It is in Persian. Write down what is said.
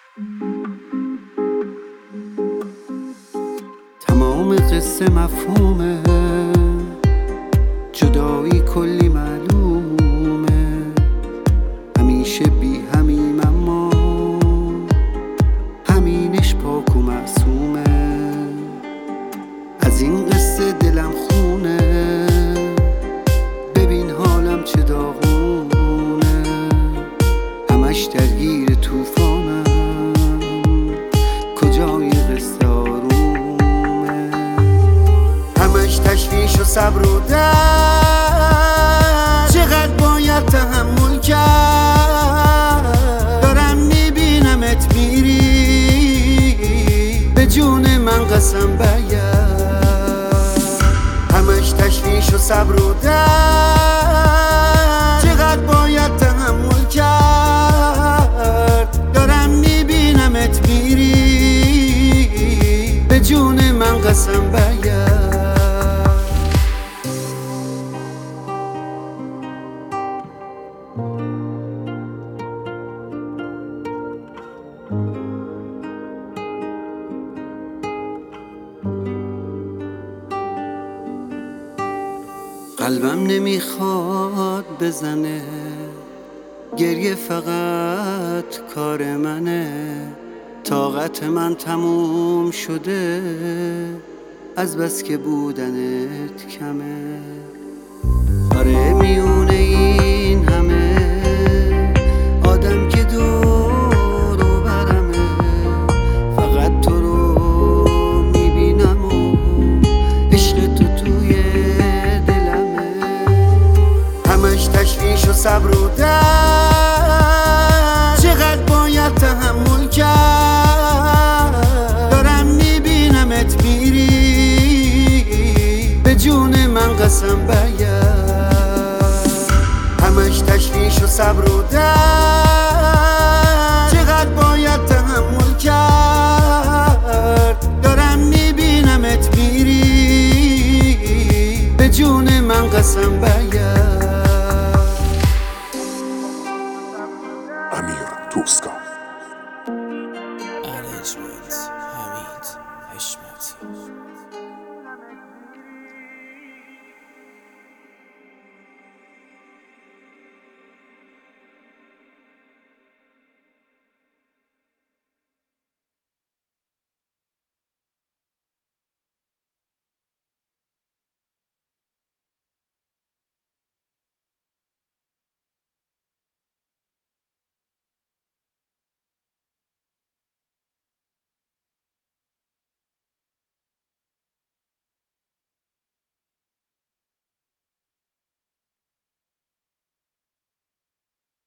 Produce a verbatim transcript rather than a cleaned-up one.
تمام قصه مفهومه، جدایی کلی معلومه، همیشه بی همیم اما همینش پاک و معصومه. از این قصه دلم خونه، ببین حالم چه داغونه، همش درگیر توفانم، کجای قصه آرومه، همش تشویش و صبر و درد، چقدر باید تحمل کرد، دارم میبینمت میری، به جون من قسم باید، همش تشویش و صبر و درد، چقدر باید تحمل کرد، دارم میبینمت میری، به جون من قسم باید. قلبم نمیخواد بزنه، گریه فقط کار منه، طاقت من تموم شده، از بس که بودنت کمه. آره میونه این همه آدم که دور و برمه، فقط تو رو میبینم و عشق تو توی دلمه، همش تشویش و صبر و درد، چقدر باید تحمل کرد، دارم میبینمت میری، به جون من قسم باید، همش تشویش و صبر و درد، چقدر باید تحمل کرد، دارم میبینمت میری، به جون من قسم باید. Amir Tuska.